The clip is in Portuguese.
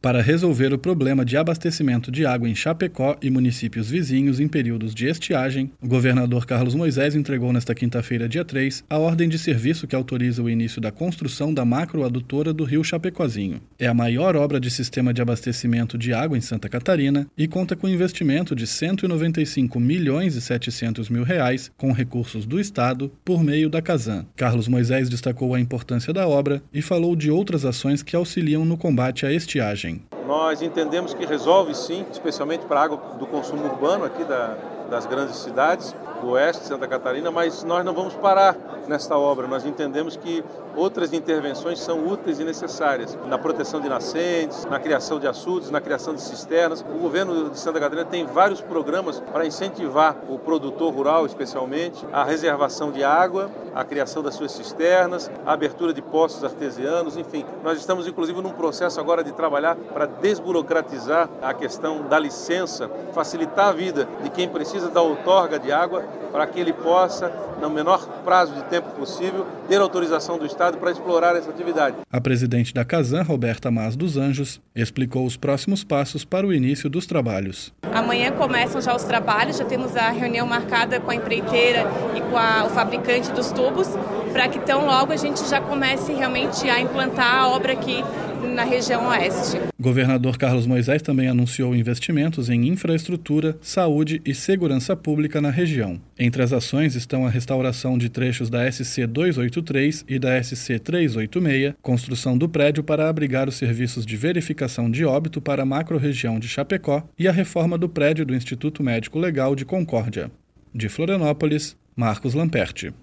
para resolver o problema de abastecimento de água em Chapecó e municípios vizinhos em períodos de estiagem, o governador Carlos Moisés entregou nesta quinta-feira, dia 3, a ordem de serviço que autoriza o início da construção da macroadutora do Rio Chapecozinho. É a maior obra de sistema de abastecimento de água em Santa Catarina e conta com investimento de R$ 195.700.000 com recursos do Estado por meio da Casan. Carlos Moisés destacou a importância da obra e falou de outras ações que auxiliam no combate à estiagem. Nós entendemos que resolve sim, especialmente para a água do consumo urbano aqui das grandes cidades do oeste de Santa Catarina, mas nós não vamos parar nesta obra. Nós entendemos que outras intervenções são úteis e necessárias na proteção de nascentes, na criação de açudes, na criação de cisternas. O governo de Santa Catarina tem vários programas para incentivar o produtor rural, especialmente, a reservação de água, a criação das suas cisternas, a abertura de poços artesianos, enfim. Nós estamos, inclusive, num processo agora de trabalhar para desburocratizar a questão da licença, facilitar a vida de quem precisa da outorga de água, para que ele possa, no menor prazo de tempo possível, ter autorização do Estado para explorar essa atividade. A presidente da Casan, Roberta Mas dos Anjos, explicou os próximos passos para o início dos trabalhos. Amanhã começam já os trabalhos, já temos a reunião marcada com a empreiteira e com o fabricante dos tubos, para que tão logo a gente já comece realmente a implantar a obra aqui na região oeste. O governador Carlos Moisés também anunciou investimentos em infraestrutura, saúde e segurança pública na região. Entre as ações estão a restauração de trechos da SC 283 e da SC 386, construção do prédio para abrigar os serviços de verificação de óbito para a macro-região de Chapecó e a reforma do prédio do Instituto Médico Legal de Concórdia. De Florianópolis, Marcos Lamperti.